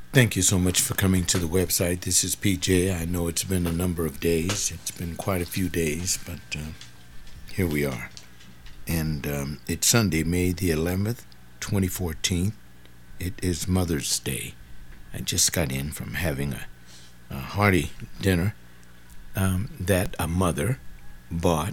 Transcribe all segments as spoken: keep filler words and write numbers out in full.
Thank you so much for coming to the website. This is P J. I know it's been a number of days. It's been quite a few days, but uh, here we are. And um, it's Sunday, May the eleventh, twenty fourteen. It is Mother's Day. I just got in from having a, a hearty dinner um, that a mother bought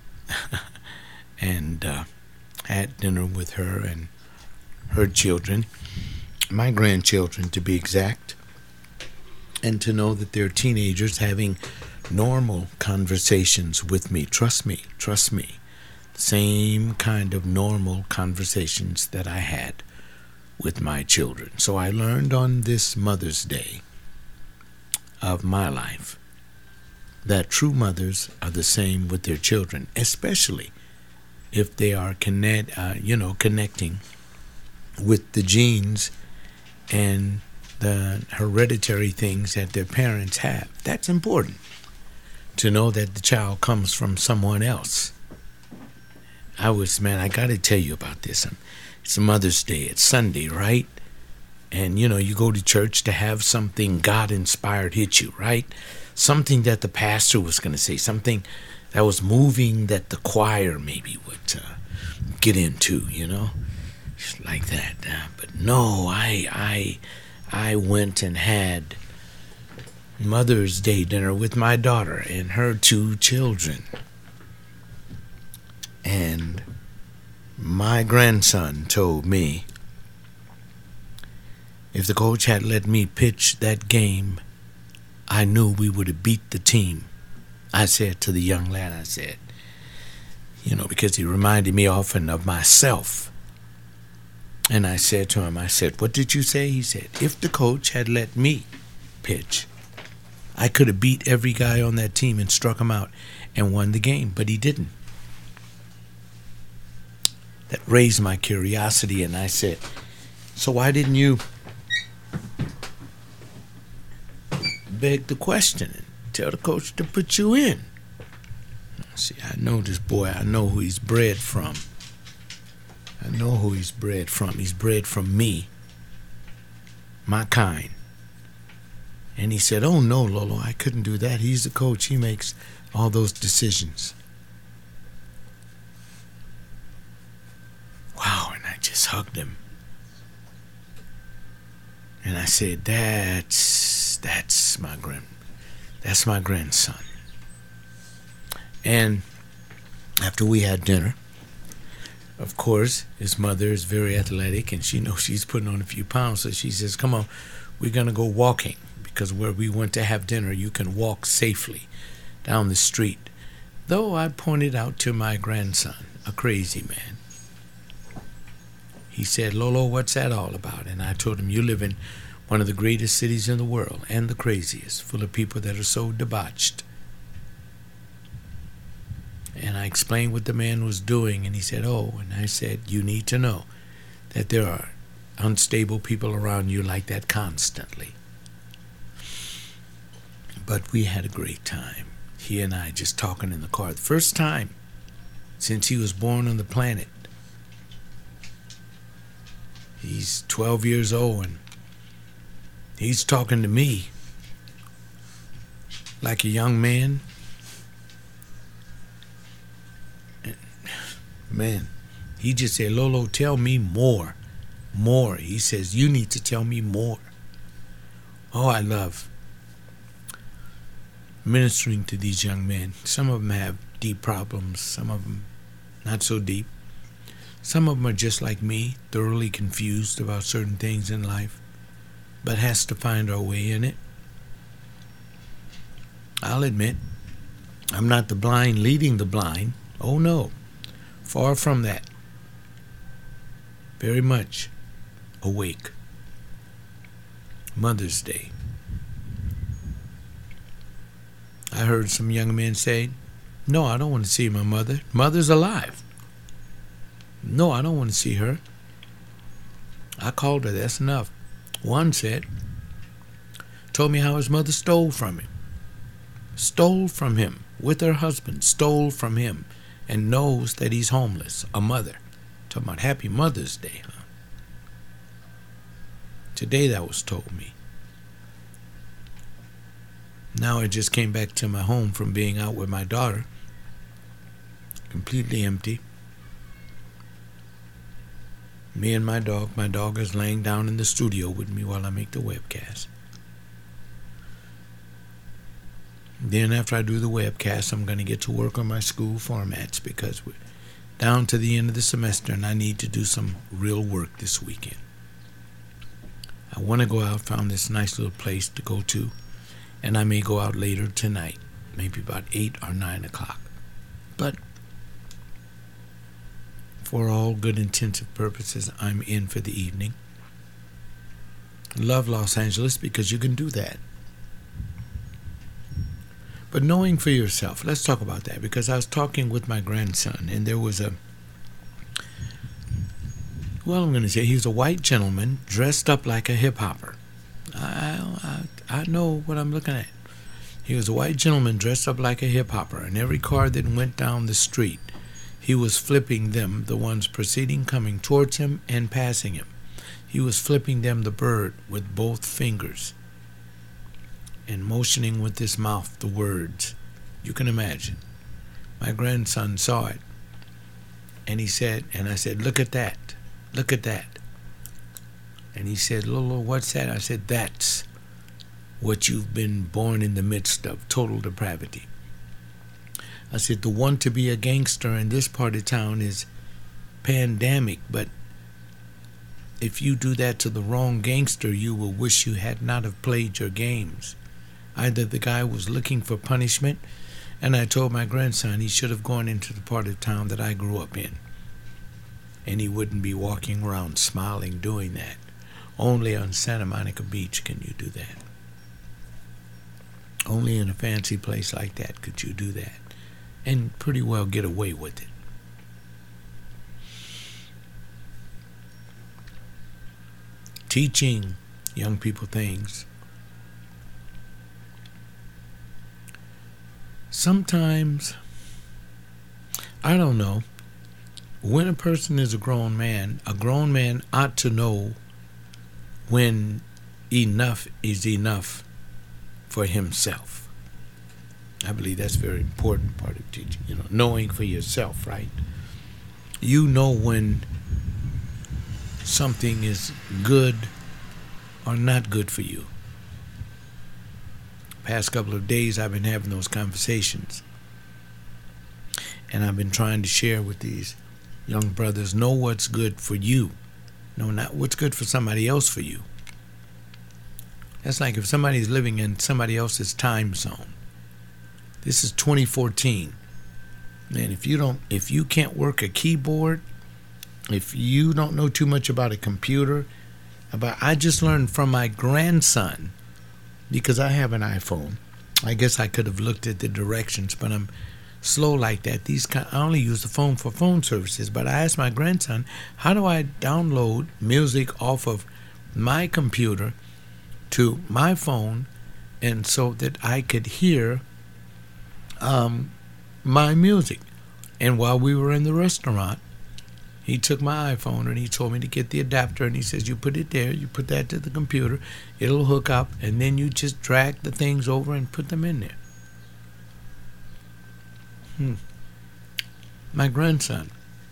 and uh, had dinner with her and her children, my grandchildren to be exact, and to know that they're teenagers having normal conversations with me. Trust me, trust me. Same kind of normal conversations that I had with my children. So I learned on this Mother's Day of my life that true mothers are the same with their children, especially if they are connect, uh, you know, connecting with the genes and the hereditary things that their parents have. That's important, to know that the child comes from someone else. I was, man, I got to tell you about this. It's Mother's Day. It's Sunday, right? And, you know, you go to church to have something God-inspired hit you, right? Something that the pastor was going to say, something that was moving that the choir maybe would uh, get into, you know? Just like that. Uh, but no, I, I, I went and had Mother's Day dinner with my daughter and her two children. And my grandson told me if the coach had let me pitch that game, I knew we would have beat the team. I said to the young lad, I said, you know, because he reminded me often of myself. And I said to him, I said, what did you say? He said, if the coach had let me pitch, I could have beat every guy on that team and struck him out and won the game, but he didn't. That raised my curiosity, and I said, so why didn't you beg the question and tell the coach to put you in? See, I know this boy. I know who he's bred from. I know who he's bred from. He's bred from me, my kind. And he said, oh, no, Lolo, I couldn't do that. He's the coach. He makes all those decisions. Wow, and I just hugged him. And I said, that's, that's my grand, that's my grandson. And after we had dinner, of course, his mother is very athletic, and she knows she's putting on a few pounds, so she says, come on, we're going to go walking, because where we went to have dinner, you can walk safely down the street. Though I pointed out to my grandson, a crazy man. He said, Lolo, what's that all about? And I told him, you live in one of the greatest cities in the world, and the craziest, full of people that are so debauched. And I explained what the man was doing, and he said, oh, and I said, you need to know that there are unstable people around you like that constantly. But we had a great time. He and I just talking in the car. The first time since he was born on the planet. He's twelve years old, and he's talking to me like a young man. Man, he just said, Lolo, tell me more, more. He says, you need to tell me more. Oh, I love ministering to these young men. Some of them have deep problems, some of them not so deep. Some of them are just like me, thoroughly confused about certain things in life, but has to find our way in it. I'll admit, I'm not the blind leading the blind. Oh no. Far from that. Very much awake. Mother's Day. I heard some young men say, no, I don't want to see my mother. Mother's alive. No, I don't want to see her. I called her, that's enough. One said, told me how his mother stole from him. Stole from him with her husband, stole from him. And knows that he's homeless, a mother. Talking about Happy Mother's Day, huh? Today that was told me. Now I just came back to my home from being out with my daughter, completely empty. Me and my dog. My dog is laying down in the studio with me while I make the webcast. Then after I do the webcast, I'm going to get to work on my school formats because we're down to the end of the semester and I need to do some real work this weekend. I want to go out, found this nice little place to go to, and I may go out later tonight, maybe about eight or nine o'clock. But for all good intensive purposes, I'm in for the evening. Love Los Angeles because you can do that. But knowing for yourself, let's talk about that, because I was talking with my grandson, and there was a, well, I'm going to say he was a white gentleman dressed up like a hip-hopper. I, I, I know what I'm looking at. He was a white gentleman dressed up like a hip-hopper, and every car that went down the street, he was flipping them, the ones proceeding, coming towards him, and passing him. He was flipping them the bird with both fingers and motioning with his mouth the words. You can imagine. My grandson saw it, and he said, and I said, look at that, look at that. And he said, Lolo, what's that? I said, that's what you've been born in the midst of, total depravity. I said, the want to be a gangster in this part of town is pandemic, but if you do that to the wrong gangster, you will wish you had not have played your games. Either the guy was looking for punishment, and I told my grandson he should have gone into the part of town that I grew up in, and he wouldn't be walking around smiling doing that. Only on Santa Monica Beach can you do that. Only in a fancy place like that could you do that, and pretty well get away with it. Teaching young people things. Sometimes, I don't know, when a person is a grown man, a grown man ought to know when enough is enough for himself. I believe that's a very important part of teaching, you know, knowing for yourself, right? You know when something is good or not good for you. Past couple of days I've been having those conversations, and I've been trying to share with these young brothers, know what's good for you, no, not what's good for somebody else for you. That's like if somebody's living in somebody else's time zone. This is twenty fourteen. Man, if you don't if you can't work a keyboard, if you don't know too much about a computer, about I just learned from my grandson, because I have an iPhone. I guess I could have looked at the directions, but I'm slow like that. These kind, I only use the phone for phone services, but I asked my grandson, how do I download music off of my computer to my phone, and so that I could hear um, my music? And while we were in the restaurant, he took my iPhone and he told me to get the adapter, and he says, you put it there, you put that to the computer, it'll hook up, and then you just drag the things over and put them in there. Hmm. My grandson.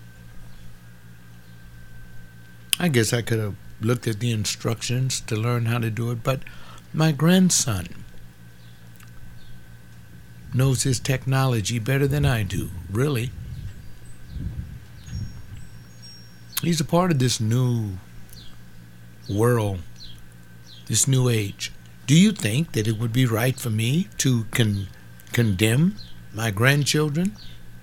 I guess I could have looked at the instructions to learn how to do it, but my grandson knows his technology better than I do, really. He's a part of this new world, this new age. Do you think that it would be right for me to con- condemn my grandchildren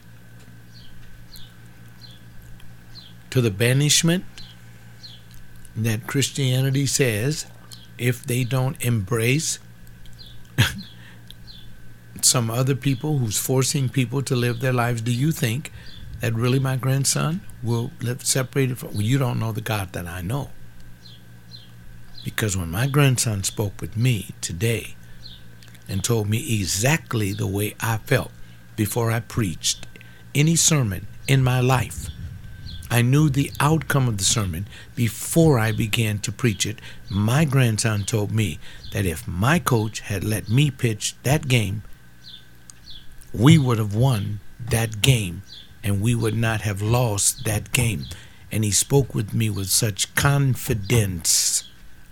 to the banishment that Christianity says if they don't embrace some other people who's forcing people to live their lives? Do you think that really my grandson will live separated from? Well, you don't know the God that I know. Because when my grandson spoke with me today and told me exactly the way I felt before I preached any sermon in my life, I knew the outcome of the sermon before I began to preach it. My grandson told me that if my coach had let me pitch that game, we would have won that game and we would not have lost that game. And he spoke with me with such confidence.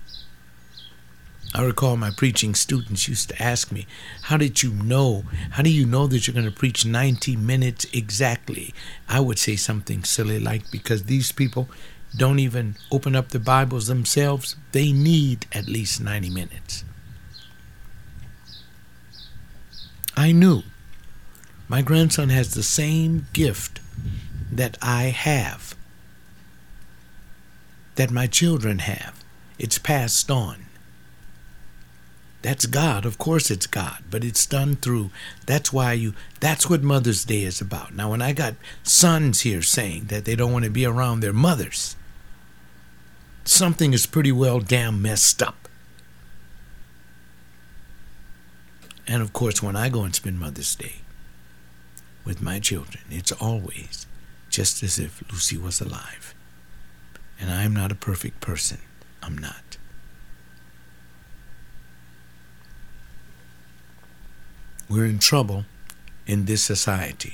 I recall my preaching students used to ask me, how did you know? How do you know that you're going to preach ninety minutes exactly? I would say something silly like, because these people don't even open up the Bibles themselves. They need at least ninety minutes. I knew my grandson has the same gift that I have, that my children have. It's passed on. That's God. Of course it's God, but it's done through, that's why you, that's what Mother's Day is about. Now, when I got sons here saying that they don't want to be around their mothers, something is pretty well damn messed up. And of course, when I go and spend Mother's Day with my children, it's always just as if Lucy was alive. And I'm not a perfect person. I'm not. We're in trouble in this society.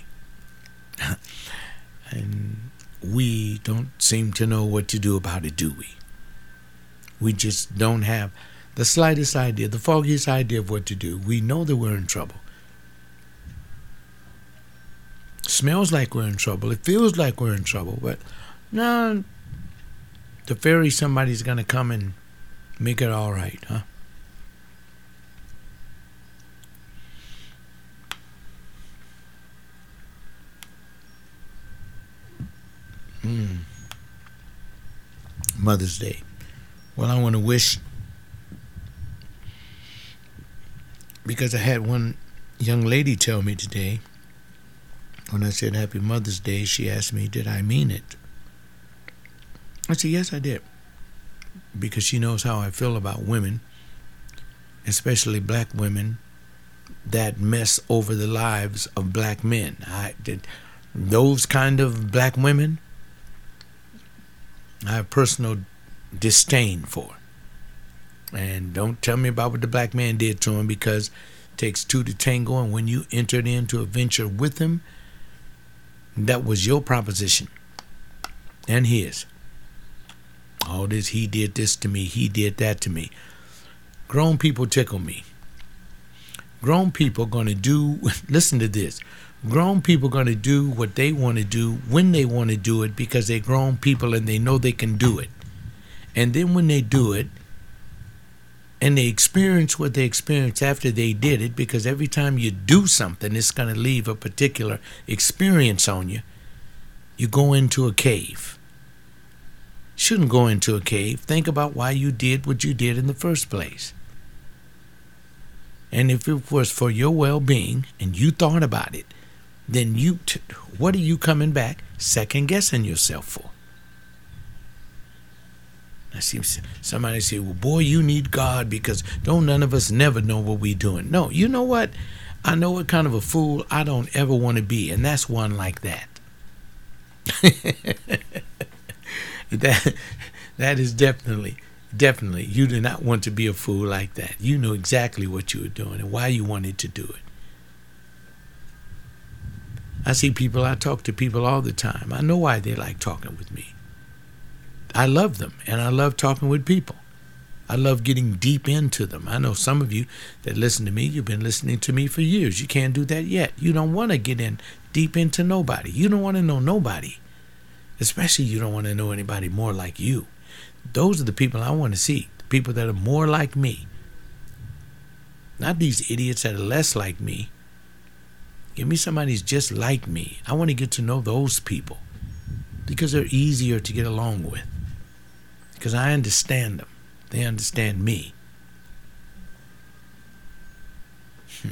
And we don't seem to know what to do about it, do we? We just don't have the slightest idea, the foggiest idea of what to do. We know that we're in trouble. Smells like we're in trouble. It feels like we're in trouble. But no, the fairy, somebody's going to come and make it all right, huh? Mm. Mother's Day. Well, I want to wish, because I had one young lady tell me today, when I said Happy Mother's Day, she asked me, did I mean it? I said, yes, I did. Because she knows how I feel about women, especially black women, that mess over the lives of black men. I did those kind of black women, I have personal disdain for. And don't tell me about what the black man did to him, because it takes two to tango, and when you entered into a venture with him, that was your proposition and his. All this, he did this to me, he did that to me. Grown people tickle me. Grown people going to do, listen to this, grown people going to do what they want to do when they want to do it, because they're grown people and they know they can do it. And then when they do it, and they experience what they experience after they did it, because every time you do something, it's going to leave a particular experience on you, you go into a cave. Shouldn't go into a cave. Think about why you did what you did in the first place. And if it was for your well-being and you thought about it, then you, t- what are you coming back second-guessing yourself for? I see somebody say, well, boy, you need God, because don't none of us never know what we doing. No, you know what? I know what kind of a fool I don't ever want to be, and that's one like that. that that is definitely, definitely, you do not want to be a fool like that. You know exactly what you were doing and why you wanted to do it. I see people, I talk to people all the time. I know why they like talking with me. I love them, and I love talking with people. I love getting deep into them. I know some of you that listen to me, you've been listening to me for years. You can't do that yet. You don't want to get in deep into nobody. You don't want to know nobody. Especially you don't want to know anybody more like you. Those are the people I want to see, the people that are more like me. Not these idiots that are less like me. Give me somebody who's just like me. I want to get to know those people, because they're easier to get along with. Because I understand them. They understand me. Hmm.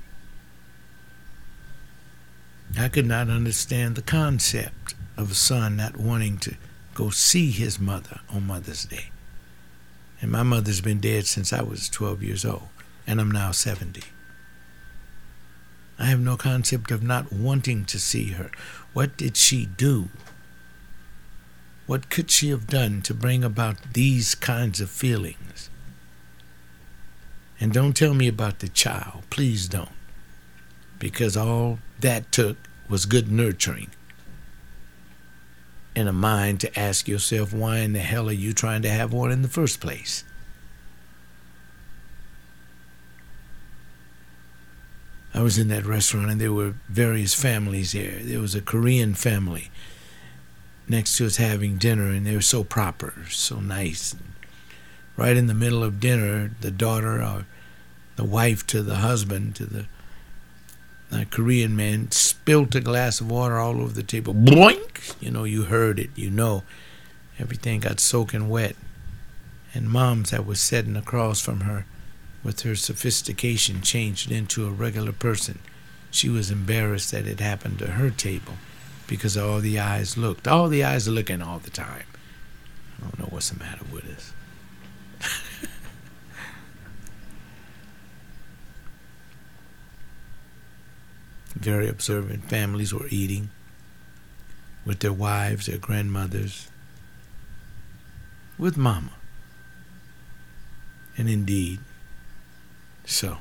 I could not understand the concept of a son not wanting to go see his mother on Mother's Day. And my mother's been dead since I was twelve years old, and I'm now seventy. I have no concept of not wanting to see her. What did she do What could she have done to bring about these kinds of feelings? And don't tell me about the child. Please don't. Because all that took was good nurturing and a mind to ask yourself, why in the hell are you trying to have one in the first place? I was in that restaurant and there were various families there. There was a Korean family next to us having dinner, and they were so proper, so nice. Right in the middle of dinner, the daughter or the wife to the husband, to the, the Korean man, spilt a glass of water all over the table. Boink! You know, you heard it, you know. Everything got soaking wet. And Moms that was sitting across from her, with her sophistication changed into a regular person, she was embarrassed that it happened to her table because all the eyes looked. All the eyes are looking all the time. I don't know what's the matter with us. Very observant families were eating with their wives, their grandmothers, with Mama. And indeed, so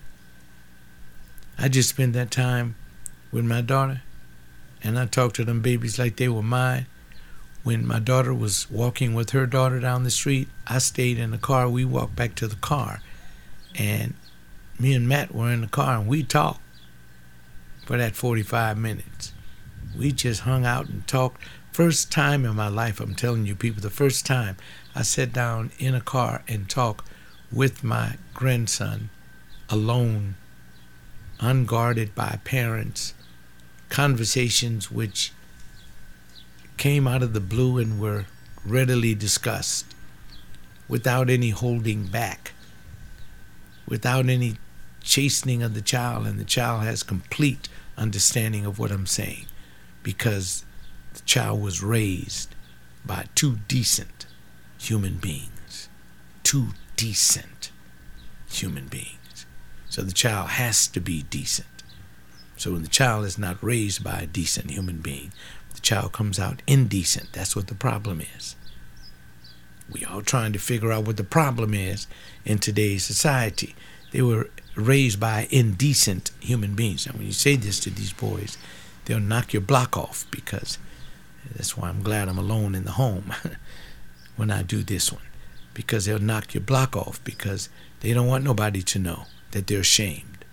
I just spent that time with my daughter, and I talked to them babies like they were mine. When my daughter was walking with her daughter down the street, I stayed in the car. We walked back to the car, and me and Matt were in the car, and we talked for that forty-five minutes. We just hung out and talked. First time in my life, I'm telling you people, the first time I sat down in a car and talked with my grandson alone, unguarded by parents, conversations which came out of the blue and were readily discussed without any holding back, without any chastening of the child, and the child has complete understanding of what I'm saying because the child was raised by two decent human beings. Two decent human beings. So the child has to be decent. So when the child is not raised by a decent human being, the child comes out indecent. That's what the problem is. We all trying to figure out what the problem is in today's society. They were raised by indecent human beings. Now when you say this to these boys, they'll knock your block off, because that's why I'm glad I'm alone in the home when I do this one. Because they'll knock your block off, because they don't want nobody to know that they're ashamed.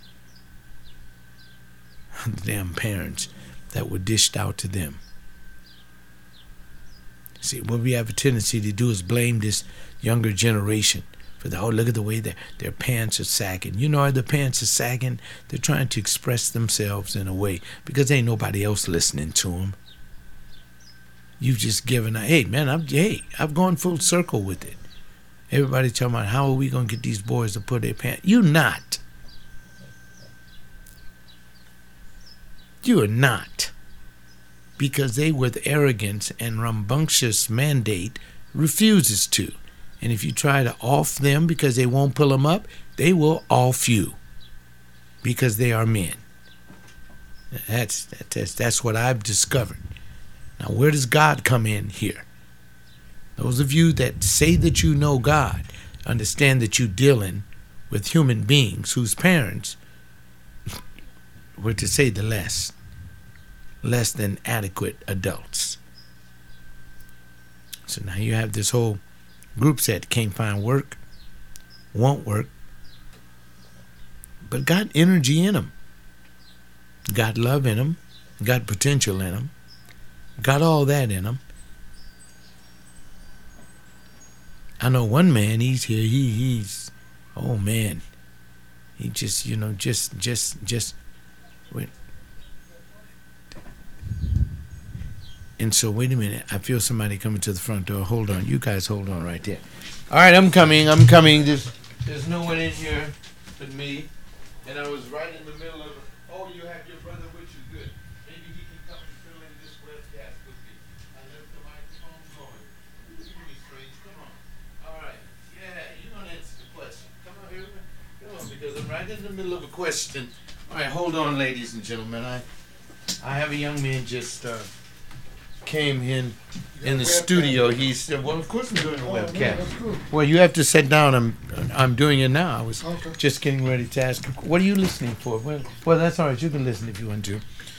The damn parents that were dished out to them. See, what we have a tendency to do is blame this younger generation for the, oh, look at the way their, their pants are sagging. You know why the pants are sagging? They're trying to express themselves in a way because ain't nobody else listening to them. You've just given a, hey, man, I'm, hey, I've gone full circle with it. Everybody talking about how are we going to get these boys to put their pants. You not. You are not. Because they, with arrogance and rambunctious mandate, refuses to. And if you try to off them because they won't pull them up, they will off you. Because they are men. That's, that's, that's what I've discovered. Now, where does God come in here? Those of you that say that you know God, understand that you're dealing with human beings whose parents were, to say the less, less than adequate adults. So now you have this whole group set can't find work, won't work, but got energy in them, got love in them, got potential in them, got all that in them. I know one man, he's here, he, he's, oh man, he just, you know, just, just, just, wait. And so, wait a minute, I feel somebody coming to the front door. Hold on, you guys hold on right there. All right, I'm coming, I'm coming. There's, there's no one in here but me. And I was right in the middle of, oh, you have your brother with you, good. Maybe he can come and fill in this webcast with me. I left the microphone going. Look at me, Strange, come on. All right, yeah, you're going to answer the question. Come on here, come on, because I'm right in the middle of a question. All right, hold on, ladies and gentlemen. I, I have a young man just... Uh, came in in the studio, he said, "Well, of course I'm doing a Oh, webcam." no, that's cool. Well, you have to sit down. I'm I'm doing it now. I was Okay. just getting ready to ask. What are you listening for? Well, well, that's all right. You can listen if you want to.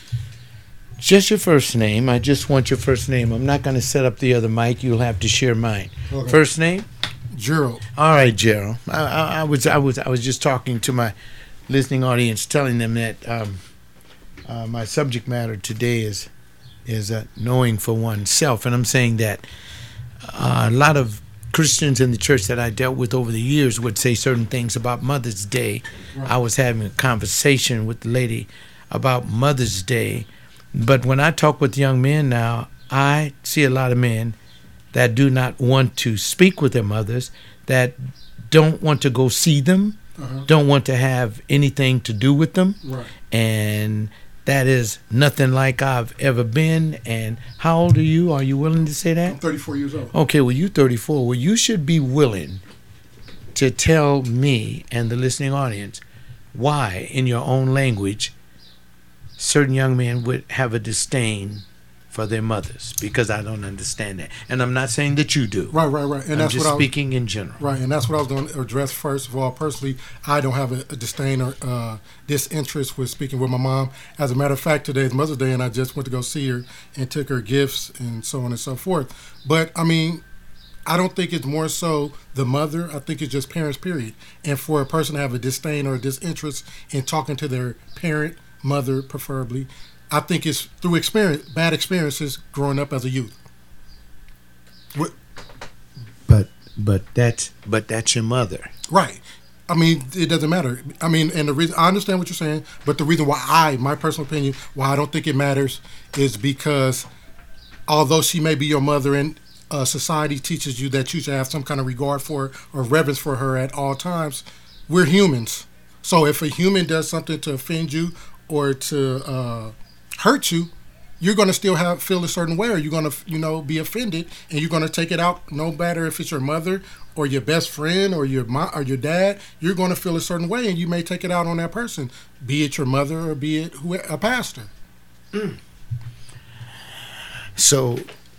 Just your first name. I just want your first name. I'm not going to set up the other mic. You'll have to share mine. Okay. First name. Gerald. All right, Gerald. I, I, I was I was I was just talking to my listening audience, telling them that um, uh, my subject matter today is is uh, knowing for oneself, and I'm saying that uh, a lot of Christians in the church that I dealt with over the years would say certain things about Mother's Day. Right. I was having a conversation with the lady about Mother's Day, but when I talk with young men now, I see a lot of men that do not want to speak with their mothers, that don't want to go see them, Uh-huh. don't want to have anything to do with them, Right. and that is nothing like I've ever been. And how old are you? Are you willing to say I'm that? thirty-four years old. Okay, well, you're thirty-four. Well, you should be willing to tell me and the listening audience why, in your own language, certain young men would have a disdain for their mothers, because I don't understand that. And I'm not saying that you do. Right, right, right. And I'm that's just what I was, speaking in general. right, and that's what I was going to address first of all. Personally, I don't have a, a disdain or uh, disinterest with speaking with my mom. As a matter of fact, today is Mother's Day, and I just went to go see her and took her gifts and so on and so forth. But I mean, I don't think it's more so the mother. I think it's just parents, period. And for a person to have a disdain or a disinterest in talking to their parent, mother, preferably, I think it's through experience, bad experiences growing up as a youth. What, But but that's but that's your mother. right. I mean, it doesn't matter. I mean, and the reason I understand what you're saying, but the reason why I, my personal opinion, why I don't think it matters is because although she may be your mother and uh, society teaches you that you should have some kind of regard for her or reverence for her at all times, we're humans. So if a human does something to offend you or to uh, hurt you, you're going to still have feel a certain way, or you're going to, you know, be offended, and you're going to take it out. No matter if it's your mother or your best friend or your mom or your dad, you're going to feel a certain way, and you may take it out on that person, be it your mother or be it who, a pastor. Mm. So,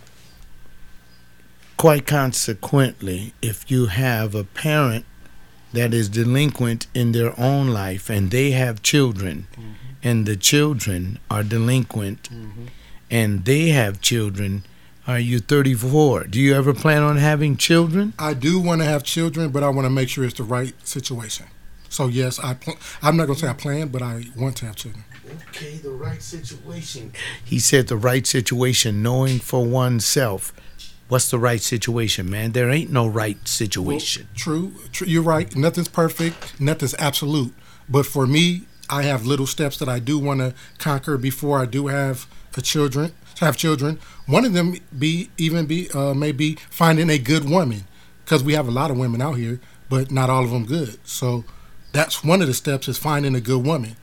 quite consequently, if you have a parent that is delinquent in their own life and they have children, mm-hmm. and the children are delinquent, mm-hmm. and they have children, are you thirty-four? Do you ever plan on having children? I do want to have children, but I want to make sure it's the right situation. So yes, I pl- I'm not going to say I plan, but I want to have children. Okay, the right situation. He said the right situation, knowing for oneself. What's the right situation, man? There ain't no right situation. Well, true, true. You're right. Nothing's perfect. Nothing's absolute. But for me, I have little steps that I do want to conquer before I do have a children. Have children. One of them be even be uh, maybe finding a good woman, because we have a lot of women out here, but not all of them good. So that's one of the steps, is finding a good woman.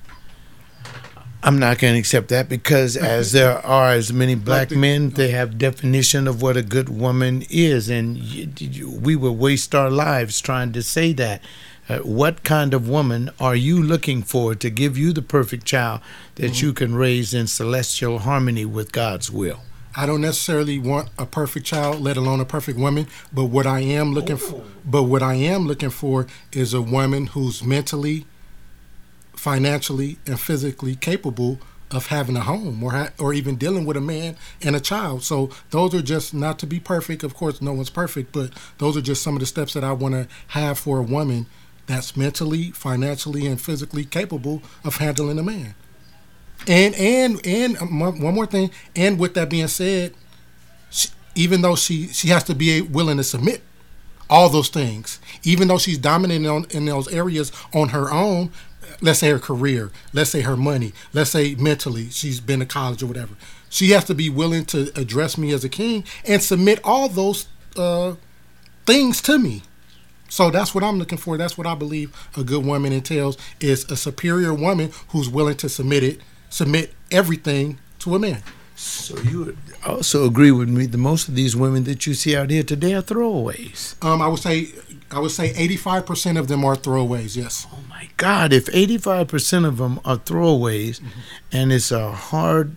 I'm not going to accept that, because as there are as many black men, they have definition of what a good woman is, and you, you, we will waste our lives trying to say that. Uh, what kind of woman are you looking for to give you the perfect child that mm-hmm. you can raise in celestial harmony with God's will? I don't necessarily want a perfect child, let alone a perfect woman. But what I am looking oh. for, but what I am looking for is a woman who's mentally, financially, and physically capable of having a home, or ha- or even dealing with a man and a child. So those are just, not to be perfect. Of course, no one's perfect, but those are just some of the steps that I want to have for a woman that's mentally, financially, and physically capable of handling a man. And and and one more thing. And with that being said, she, even though she she has to be willing to submit all those things, even though she's dominating on, in those areas on her own. Let's say her career, let's say her money, let's say mentally she's been to college or whatever. She has to be willing to address me as a king and submit all those uh, things to me. So that's what I'm looking for. That's what I believe a good woman entails, is a superior woman who's willing to submit it, submit everything to a man. So you would also agree with me that most of these women that you see out here today are throwaways. Um, I would say, I would say eighty-five percent of them are throwaways. Yes. Oh my God! If eighty-five percent of them are throwaways, mm-hmm. and it's a hard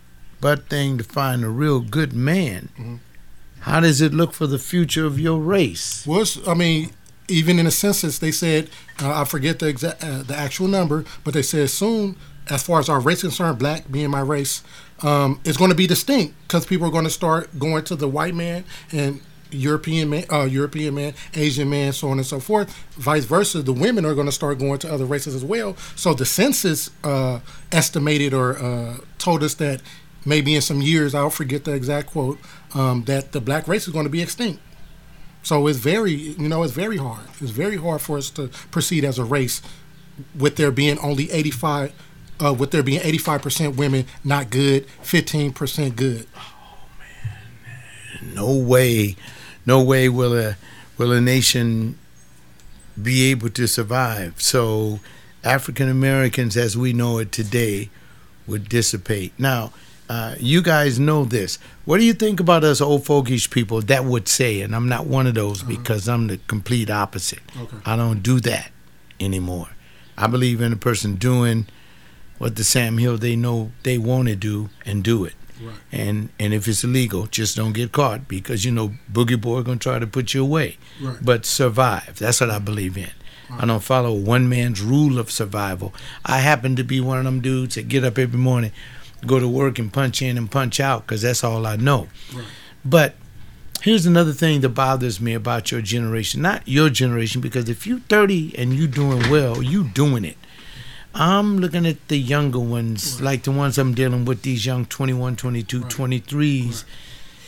butt thing to find a real good man. Mm-hmm. How does it look for the future of your race? Well, it's, I mean, even in the census, they said, uh, I forget the exact, uh, the actual number, but they said soon, as far as our race is concerned, black being my race, um, it's going to be distinct because people are going to start going to the white man and European man, uh, European man, Asian man, so on and so forth. Vice versa, the women are going to start going to other races as well. So the census uh, estimated or uh, told us that maybe in some years, I'll forget the exact quote, um, that the black race is going to be extinct. So it's very, you know, it's very hard. It's very hard for us to proceed as a race with there being only eighty-five, uh, with there being eighty-five percent women not good, fifteen percent good. Oh man, no way, no way will a will a nation be able to survive. So African Americans, as we know it today, would dissipate. Now, uh, you guys know this. What do you think about us old folkish people that would say, and I'm not one of those uh-huh. because I'm the complete opposite. Okay. I don't do that anymore. I believe in a person doing what the Sam Hill they know they want to do and do it. Right. And and if it's illegal, just don't get caught because, you know, Boogie Boy going to try to put you away. Right. But survive. That's what I believe in. Right. I don't follow one man's rule of survival. I happen to be one of them dudes that get up every morning, go to work and punch in and punch out because that's all I know. Right. But here's another thing that bothers me about your generation. Not your generation, because if you're thirty and you doing well, you doing it. I'm looking at the younger ones, right. like the ones I'm dealing with, these young twenty-one, twenty-two, right. twenty-threes. Right.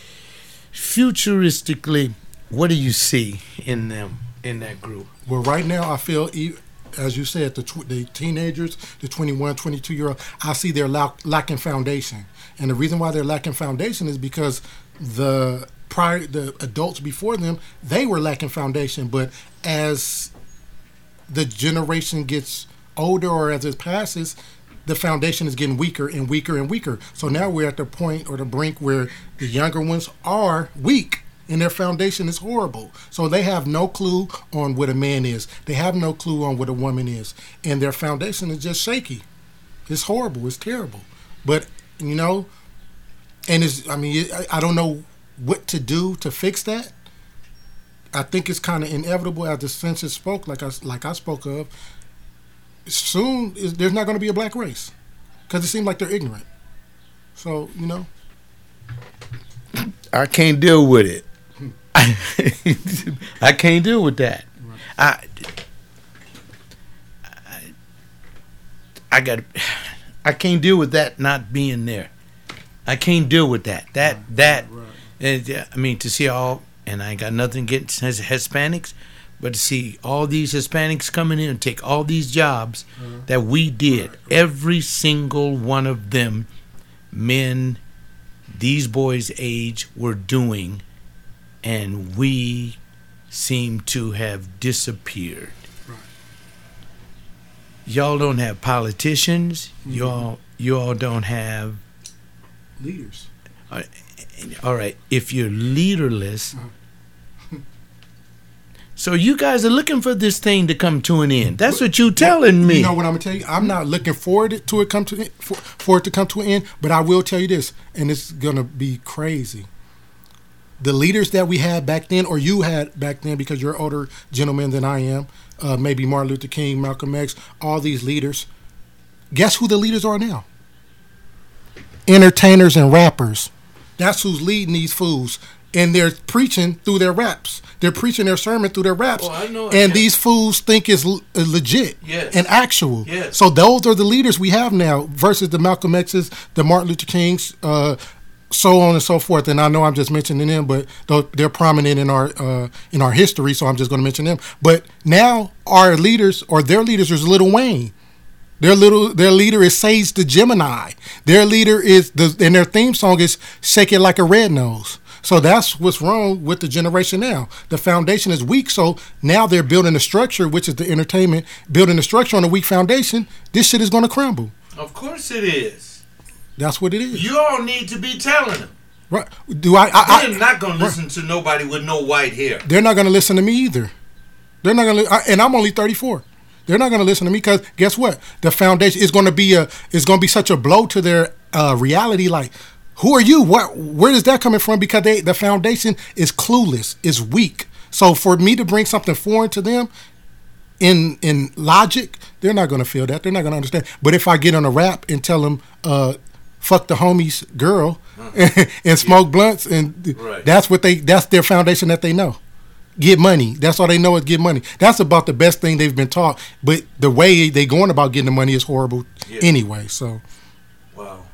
Futuristically, what do you see in them, in that group? Well, right now, I feel, as you said, the tw- the teenagers, the twenty-one, twenty-two-year-old, I see they're lack- lacking foundation. And the reason why they're lacking foundation is because the prior the adults before them, they were lacking foundation. But as the generation gets older or as it passes, the foundation is getting weaker and weaker and weaker. So now we're at the point or the brink where the younger ones are weak and their foundation is horrible. So they have no clue on what a man is. They have no clue on what a woman is. And their foundation is just shaky. It's horrible. It's terrible. But, you know, and it's, I mean, I, I don't know what to do to fix that. I think it's kind of inevitable as the census spoke, like I, like I spoke of. Soon, is, there's not going to be a black race because it seems like they're ignorant. So, you know. I can't deal with it. I can't deal with that. Right. I, I, I got. I can't deal with that not being there. I can't deal with that. That right. that. Right. And, I mean, to see all, and I ain't got nothing against Hispanics, but to see all these Hispanics coming in and take all these jobs uh-huh. that we did, right. every single one of them, men, these boys' age, were doing. And we seem to have disappeared. Right. Y'all don't have politicians. Mm-hmm. Y'all, y'all don't have leaders. Uh, all right, if you're leaderless, uh-huh. so you guys are looking for this thing to come to an end. That's what you're telling me. You know what I'm gonna tell you? I'm not looking forward to it come to for, for it to come to an end. But I will tell you this, and it's gonna be crazy. The leaders that we had back then, or you had back then, because you're an older gentleman than I am, uh, maybe Martin Luther King, Malcolm X, all these leaders. Guess who the leaders are now? Entertainers and rappers. That's who's leading these fools. And they're preaching through their raps. They're preaching their sermon through their raps. Oh, I know. And yeah. these fools think it's l- legit yes. and actual. Yes. So those are the leaders we have now versus the Malcolm X's, the Martin Luther King's, uh, so on and so forth. And I know I'm just mentioning them, but they're prominent in our uh, in our history, so I'm just going to mention them. But now our leaders, or their leaders, is Lil Wayne. Their little their leader is Sage the Gemini. Their leader is the and their theme song is "Shake It Like a Red Nose." So that's what's wrong with the generation now. The foundation is weak, so now they're building a structure, which is the entertainment, building a structure on a weak foundation. This shit is going to crumble. Of course it is. That's what it is. You all need to be telling them. Right? Do I? I they're I, not going to listen right. to nobody with no white hair. They're not going to listen to me either. They're not going to, and I'm only thirty-four. They're not going to listen to me because guess what? The foundation is going to be a is going to be such a blow to their uh, reality. Like, Who are you? Where where is that coming from? Because they the foundation is clueless, is weak. So for me to bring something foreign to them in in logic, they're not going to feel that. They're not going to understand. But if I get on a rap and tell them, uh, fuck the homie's girl uh-huh. and smoke yeah. blunts, and right. that's what they that's their foundation that they know. Get money. That's all they know is get money. That's about the best thing they've been taught. But the way they going about getting the money is horrible yeah. anyway. So, wow.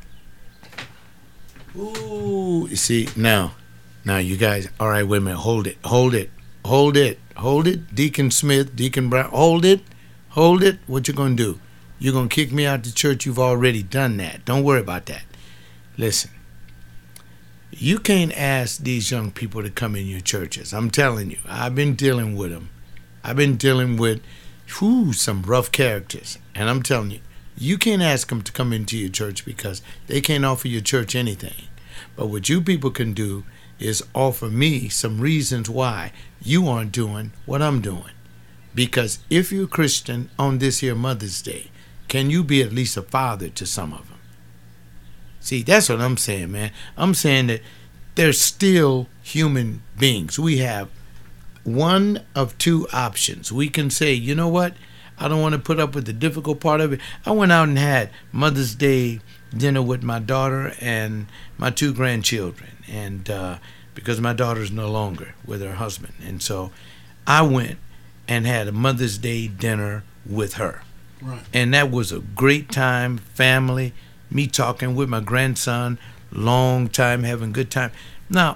Ooh, you see now, now you guys. All right, wait a minute. Hold it. Hold it. Hold it. Hold it. Deacon Smith, Deacon Brown. Hold it. Hold it. What you gonna do? You're gonna kick me out the church? You've already done that. Don't worry about that. Listen. You can't ask these young people to come in your churches. I'm telling you, I've been dealing with them. I've been dealing with whew, some rough characters. And I'm telling you, you can't ask them to come into your church because they can't offer your church anything. But what you people can do is offer me some reasons why you aren't doing what I'm doing. Because if you're a Christian on this here Mother's Day, can you be at least a father to some of them? See, that's what I'm saying, man. I'm saying that they're still human beings. We have one of two options. We can say, you know what? I don't want to put up with the difficult part of it. I went out and had Mother's Day dinner with my daughter and my two grandchildren. And uh, because my daughter's no longer with her husband. And so I went and had a Mother's Day dinner with her. Right. And that was a great time, family. Me talking with my grandson, long time, having good time. Now,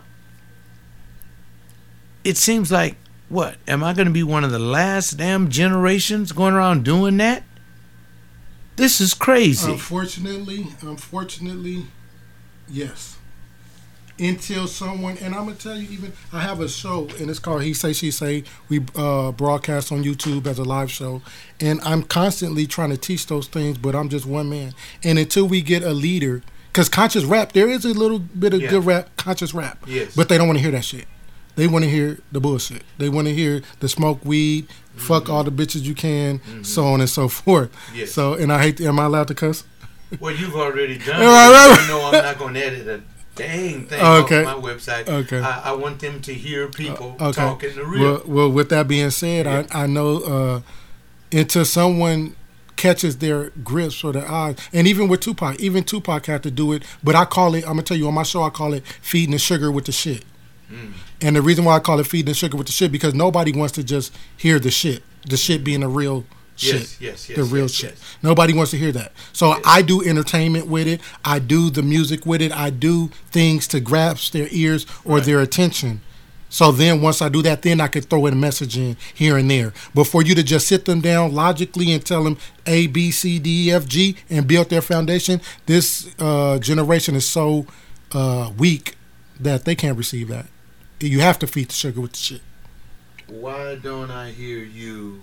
it seems like, what, am I going to be one of the last damn generations going around doing that? This is crazy. Unfortunately, unfortunately, yes. Until someone, and I'm going to tell you even, I have a show, and it's called He Say, She Say. We uh, broadcast on YouTube as a live show, and I'm constantly trying to teach those things, but I'm just one man. And until we get a leader, because conscious rap, there is a little bit of yeah. good rap, conscious rap, yes. but they don't want to hear that shit. They want to hear the bullshit. They want to hear the smoke weed, mm-hmm. fuck all the bitches you can, mm-hmm. so on and so forth. Yes. So, and I hate, am I allowed to cuss? Well, you've already done it. You know I'm not going to edit it. Dang thing okay. off my website. Okay. I, I want them to hear people uh, okay. talking the real. Well, well, with that being said, yeah. I, I know uh, until someone catches their grips or their eyes, and even with Tupac, even Tupac had to do it, but I call it, I'm going to tell you on my show, I call it feeding the sugar with the shit. Mm. And the reason why I call it feeding the sugar with the shit, because nobody wants to just hear the shit, the shit being the real shit, yes, yes, yes, the real yes, shit. Yes. Nobody wants to hear that. So yes. I do entertainment with it. I do the music with it. I do things to grasp their ears or right. their attention. So then once I do that, then I could throw in a message in here and there. But for you to just sit them down logically and tell them A, B, C, D, E, F, G and build their foundation, this uh, generation is so uh, weak that they can't receive that. You have to feed the sugar with the shit. Why don't I hear you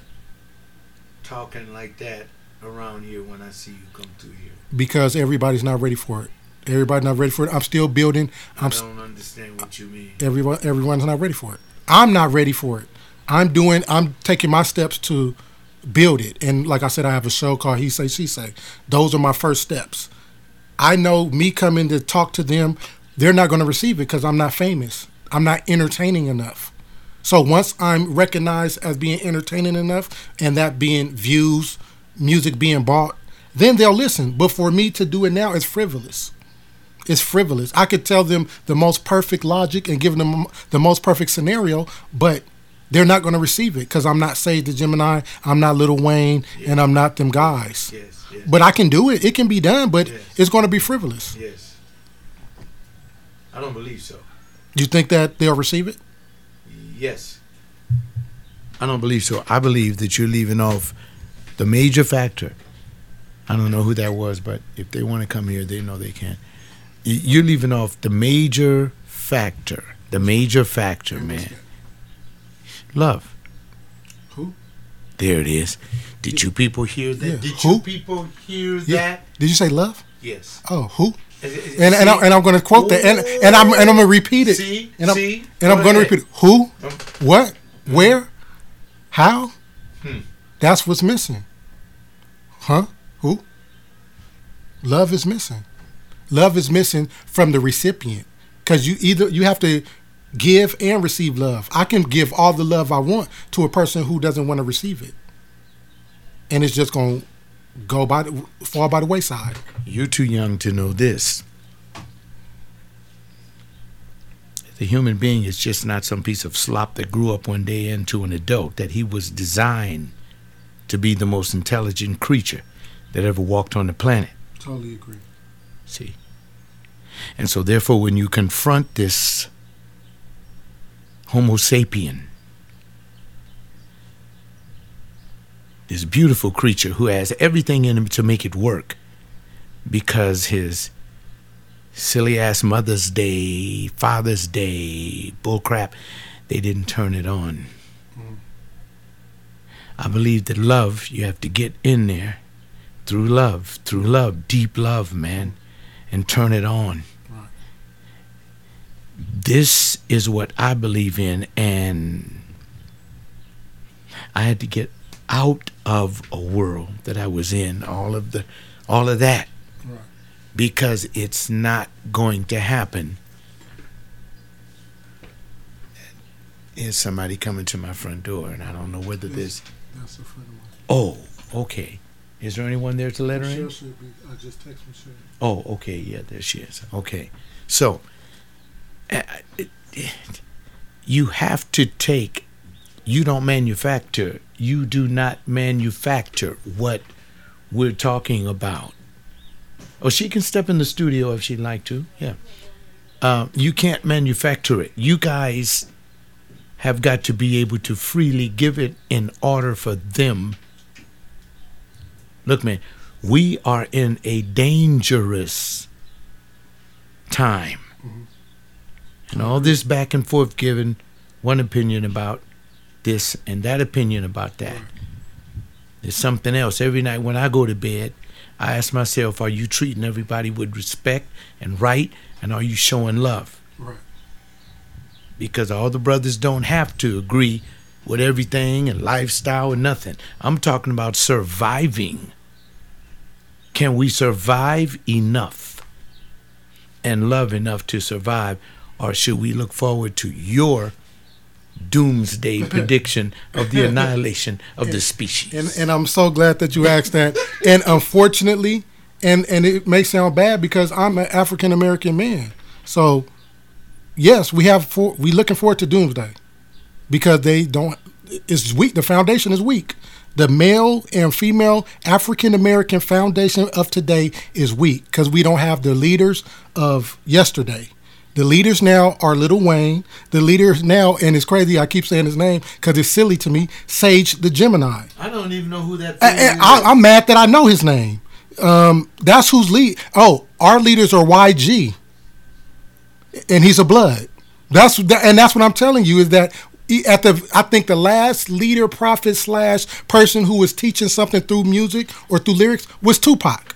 talking like that around here when I see you come through here? Because everybody's not ready for it. Everybody's not ready for it. I'm still building. I'm I don't understand what you mean. Everyone, everyone's not ready for it. I'm not ready for it. I'm doing. I'm taking my steps to build it. And like I said, I have a show called He Say, She Say. Those are my first steps. I know me coming to talk to them, they're not going to receive it because I'm not famous. I'm not entertaining enough. So once I'm recognized as being entertaining enough, and that being views, music being bought, then they'll listen. But for me to do it now is frivolous. It's frivolous. I could tell them the most perfect logic and give them the most perfect scenario, but they're not going to receive it because I'm not Sage the Gemini, I'm not Lil Wayne, yes. and I'm not them guys. Yes, yes. But I can do it. It can be done, but yes. it's going to be frivolous. Yes. I don't believe so. You think that they'll receive it? Yes. I don't believe so. I believe that you're leaving off the major factor. I don't know who that was, but if they want to come here, they know they can. You're leaving off the major factor. The major factor, man. Love. Who? There it is. Did you people hear that? Yeah. Did Who? you people hear yeah. that? Did you say love? Yes. Oh, who? Is, is, and and, I, and I'm going to quote that, and and I'm and I'm going to repeat it. See, and I'm, see, and I'm going to repeat it. Who? Um, what? Hmm. Where? How? Hmm. That's what's missing. Huh? Who? Love is missing. Love is missing from the recipient because you either you have to give and receive love. I can give all the love I want to a person who doesn't want to receive it, and it's just going to go by the, fall by the wayside. You're too young to know this. The human being is just not some piece of slop that grew up one day into an adult, that he was designed to be the most intelligent creature that ever walked on the planet. Totally agree. See? And so therefore when you confront this Homo sapien, this beautiful creature who has everything in him to make it work, because his silly ass Mother's Day, Father's Day, bullcrap, they didn't turn it on. Mm. I believe that love, you have to get in there through love, through love, deep love, man, and turn it on. Right. This is what I believe in, and I had to get out of a world that I was in, all of the, all of that. Right. Because it's not going to happen. Is somebody coming to my front door, and I don't know whether that's, there's. That's a friend of mine. Oh, okay. Is there anyone there to let her in? Should be. I just texted Michelle. Oh, okay. Yeah, there she is. Okay. So, uh, it, it, you have to take. You don't manufacture. You do not manufacture what we're talking about. Oh, she can step in the studio if she'd like to. Yeah. Uh, you can't manufacture it. You guys have got to be able to freely give it in order for them. Look, man, we are in a dangerous time. Mm-hmm. And all this back and forth giving one opinion about this and that opinion about that. There's something else. Every night when I go to bed, I ask myself, are you treating everybody with respect and right, and are you showing love? Right. Because all the brothers don't have to agree with everything and lifestyle and nothing. I'm talking about surviving. Can we survive enough and love enough to survive, or should we look forward to your doomsday prediction of the annihilation of and, the species? And, and I'm so glad that you asked that. And unfortunately, and, and it may sound bad because I'm an African American man. So yes, we have for, we looking forward to doomsday because they don't. It's weak. The foundation is weak. The male and female African American foundation of today is weak because we don't have the leaders of yesterday. The leaders now are Lil Wayne. The leaders now, and it's crazy, I keep saying his name because it's silly to me, Sage the Gemini. I don't even know who that is. And I, I'm mad that I know his name. Um, that's who's lead. Oh, our leaders are Y G, and he's a blood. That's and that's what I'm telling you is that at the I think the last leader, prophet slash person who was teaching something through music or through lyrics was Tupac.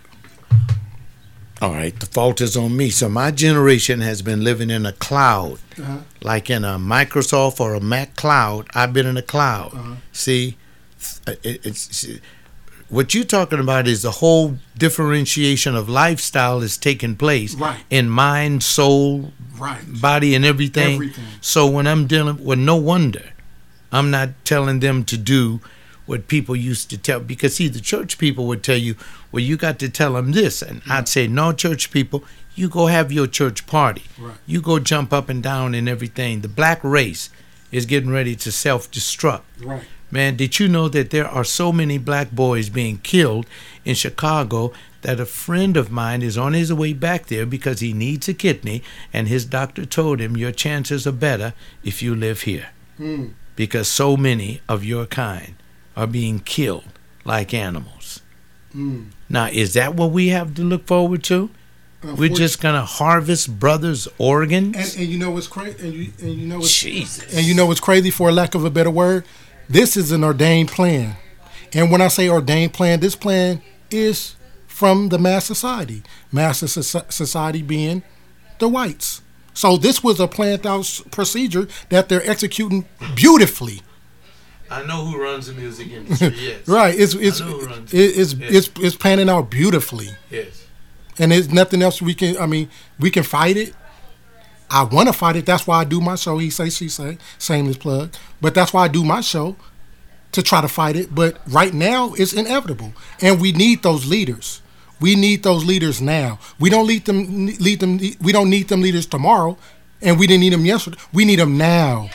All right, the fault is on me. So my generation has been living in a cloud, uh-huh. like in a Microsoft or a Mac cloud. I've been in a cloud. Uh-huh. See, it, it's what you're talking about is the whole differentiation of lifestyle is taking place right. in mind, soul, right. body, and everything. everything. So when I'm dealing with, no wonder I'm not telling them to do what people used to tell, because see, the church people would tell you, well, you got to tell them this, and yeah. I'd say, no, church people, you go have your church party. Right. You go jump up and down and everything. The black race is getting ready to self-destruct. Right. Man, did you know that there are so many black boys being killed in Chicago that a friend of mine is on his way back there because he needs a kidney, and his doctor told him your chances are better if you live here. Mm. Because so many of your kind are being killed like animals. Mm. Now, is that what we have to look forward to? We're just gonna harvest brothers' organs. And, and you know what's crazy? And you and you know what's Jesus. And you know what's crazy? For lack of a better word, this is an ordained plan. And when I say ordained plan, this plan is from the mass society. Mass society being the whites. So this was a planned out procedure that they're executing beautifully. I know who runs the music industry. Yes. Right. It's it's it, it's, yes. it's it's planning out beautifully. Yes. And there's nothing else we can, I mean, we can fight it. I want to fight it. That's why I do my show, He Say, She Say, shameless plug. But that's why I do my show, to try to fight it. But right now, it's inevitable. And we need those leaders. We need those leaders now. We don't lead them, lead them, we don't need them leaders tomorrow, and we didn't need them yesterday. We need them now.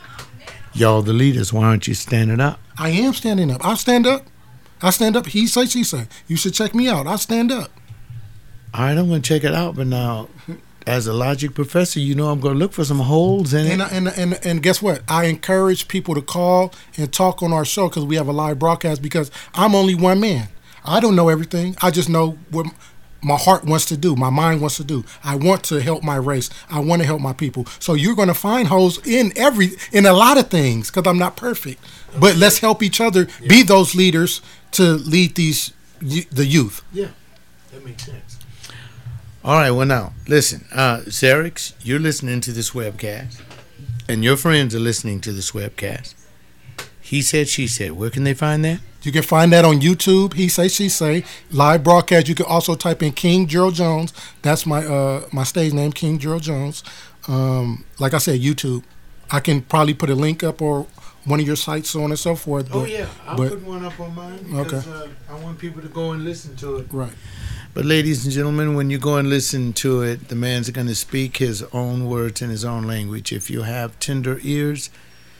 Y'all the leaders, why aren't you standing up? I am standing up. I stand up. I stand up. He say, she say. You should check me out. I stand up. All right, I'm going to check it out. But now, as a logic professor, you know I'm going to look for some holes in and, it. And, and, and guess what? I encourage people to call and talk on our show because we have a live broadcast, because I'm only one man. I don't know everything. I just know what my heart wants to do, my mind wants to do. I want to help my race. I want to help my people. So you're going to find holes in every, in a lot of things, because I'm not perfect. But let's help each other yeah. be those leaders to lead these the youth. Yeah, that makes sense. All right, well now, listen, uh, Xerix, you're listening to this webcast, and your friends are listening to this webcast. He Said, She Said. Where can they find that? You can find that on YouTube, He Say, She Say, live broadcast. You can also type in King Gerald Jones. That's my uh, my stage name, King Gerald Jones. Um, like I said, YouTube. I can probably put a link up or one of your sites, so on and so forth. But, oh, yeah. I'll but, put one up on mine because okay. uh, I want people to go and listen to it. Right. But ladies and gentlemen, when you go and listen to it, the man's going to speak his own words in his own language. If you have tender ears,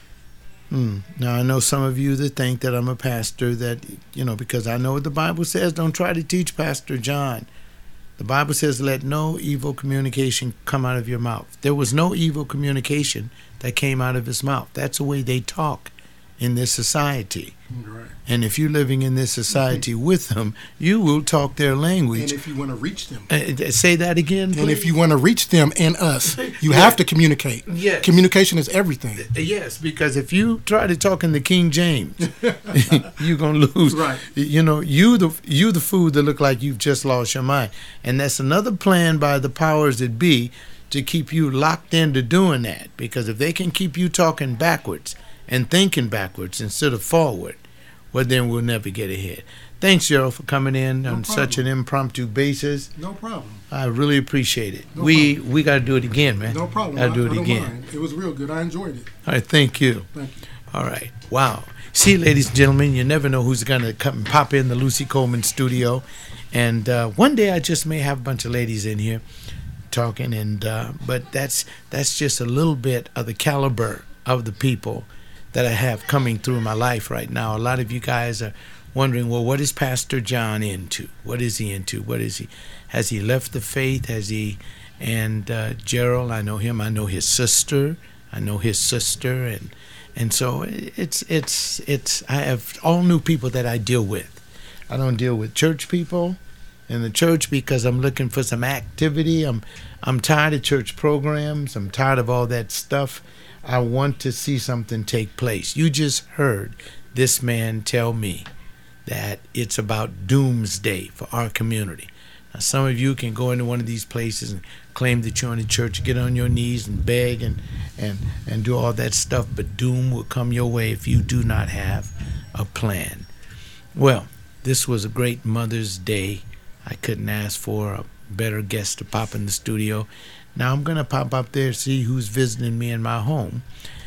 hmm. Now I know some of you that think that I'm a pastor, that, you know, because I know what the Bible says, don't try to teach Pastor John. The Bible says, let no evil communication come out of your mouth. There was no evil communication that came out of his mouth. That's the way they talk in this society. Right. And if you're living in this society mm-hmm. with them, you will talk their language. And if you want to reach them. Uh, say that again, please. And if you want to reach them and us, you yeah. have to communicate. Yes. Communication is everything. Yes, because if you try to talk in the King James, you're going to lose. Right. You know, you the, you the fool that look like you've just lost your mind. And that's another plan by the powers that be to keep you locked into doing that. Because if they can keep you talking backwards and thinking backwards instead of forward, well, then we'll never get ahead. Thanks, Gerald, for coming in no on problem. Such an impromptu basis. No problem. I really appreciate it. No we problem. we got to do it again, man. No problem. Got to do I, it I don't again. Mind. It was real good. I enjoyed it. All right, thank you. Thank you. All right. Wow. See, ladies and gentlemen, you never know who's going to come and pop in the Lucy Coleman studio. And uh, one day I just may have a bunch of ladies in here talking, and uh, but that's that's just a little bit of the caliber of the people that I have coming through my life right now. A lot of you guys are wondering, well, what is Pastor John into? What is he into? What is he? Has he left the faith? Has he? And uh, Gerald, I know him. I know his sister. I know his sister, and and so it's it's it's. I have all new people that I deal with. I don't deal with church people in the church because I'm looking for some activity. I'm I'm tired of church programs. I'm tired of all that stuff. I want to see something take place. You just heard this man tell me that it's about doomsday for our community. Now, some of you can go into one of these places and claim that you're in the church, get on your knees and beg and, and, and do all that stuff, but doom will come your way if you do not have a plan. Well, this was a great Mother's Day. I couldn't ask for a better guest to pop in the studio. Now I'm going to pop up there, see who's visiting me in my home,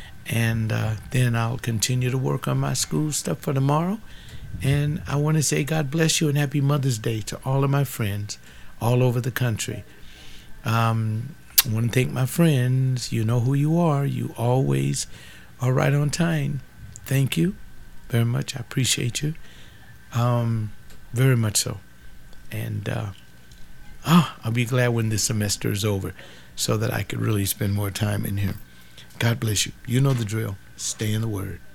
and uh, then I'll continue to work on my school stuff for tomorrow. And I want to say God bless you and happy Mother's Day to all of my friends all over the country. Um, I want to thank my friends. You know who you are. You always are right on time. Thank you very much. I appreciate you. Um, very much so. And uh, oh, I'll be glad when this semester is over so that I could really spend more time in here. God bless you. You know the drill. Stay in the Word.